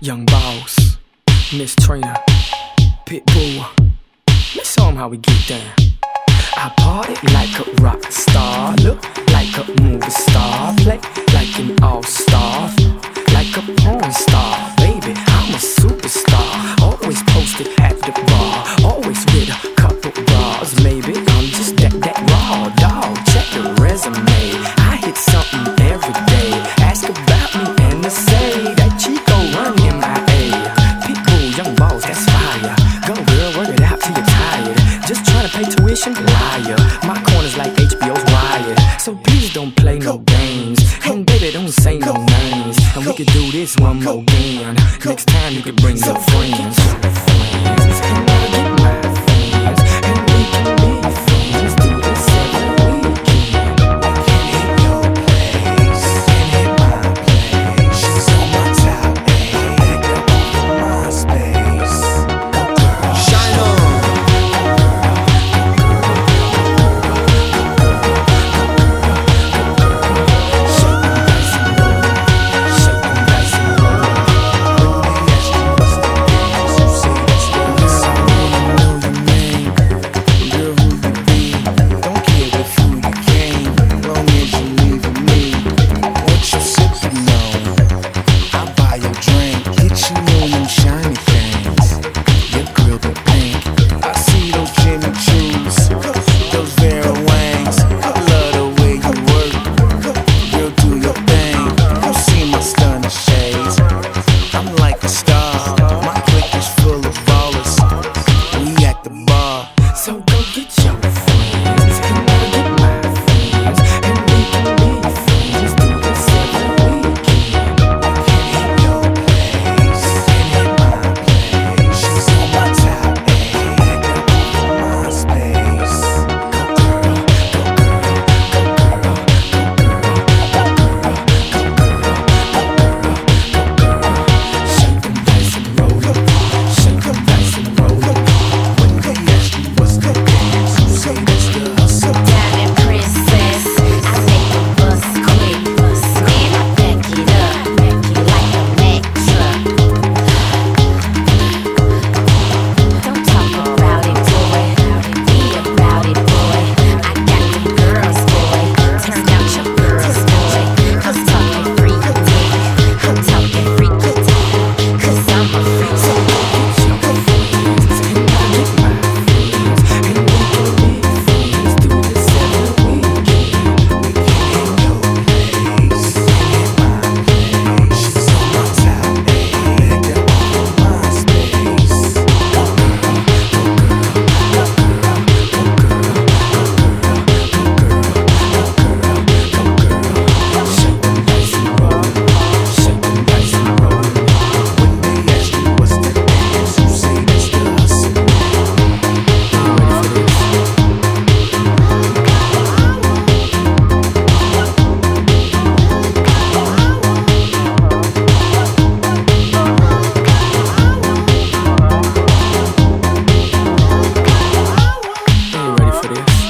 Young Boss, Miss Trina, Pitbull. Let's show 'em how we get down. I party like a rock star, look like a movie star, play like an all-star, like a porn star. Baby, I'm a superstar, always posted at the bar, always with a couple bras. Maybe I'm just that raw dog. Check the resume, I hit something every day. Ask about me and they say that Chico run MIA. Pitbull, Young Boss, that's fire. Go girl, work it out till you're tired. Just trying to pay tuition, liar. My corner's like HBO's Wired, so please don't play no games. And baby, don't say no names. And we could do this one more again. Next time you could bring your friends. And never get my friends. And we can be friends. Do this every weekend. Can't hit your place, can't hit my place. She's on my top 8, up on my space. Go girl, shine on. So go get your friends. And never get my friends. And we can be friends. Do this every weekend. Can't hit your place, can't hit my place. She's on my top 8, up on my space. Go girl, go girl, go girl, go girl, go girl, go girl, go girl. Shake them dice and roll 'em. Shake them dice and roll 'em. When they ask you what's the dance, you say that's the hustle. Diamond princess, I make the bus quick, and I back it up like a Mack truck. Don't talk about it, boy. Be about it, boy. I got the girls, boy. Turn out your girls, boy. I'm talking freaky dick. I'm talking freaky dick. 'Cause I'm a freak. So go get your friends. And never get my friends. And we can be friends. Do this every weekend. Can't hit your place, can't hit my place. She's on my top 8, up on my space. When they ask you what's the dance, you say that's the hustle. Are you ready for this?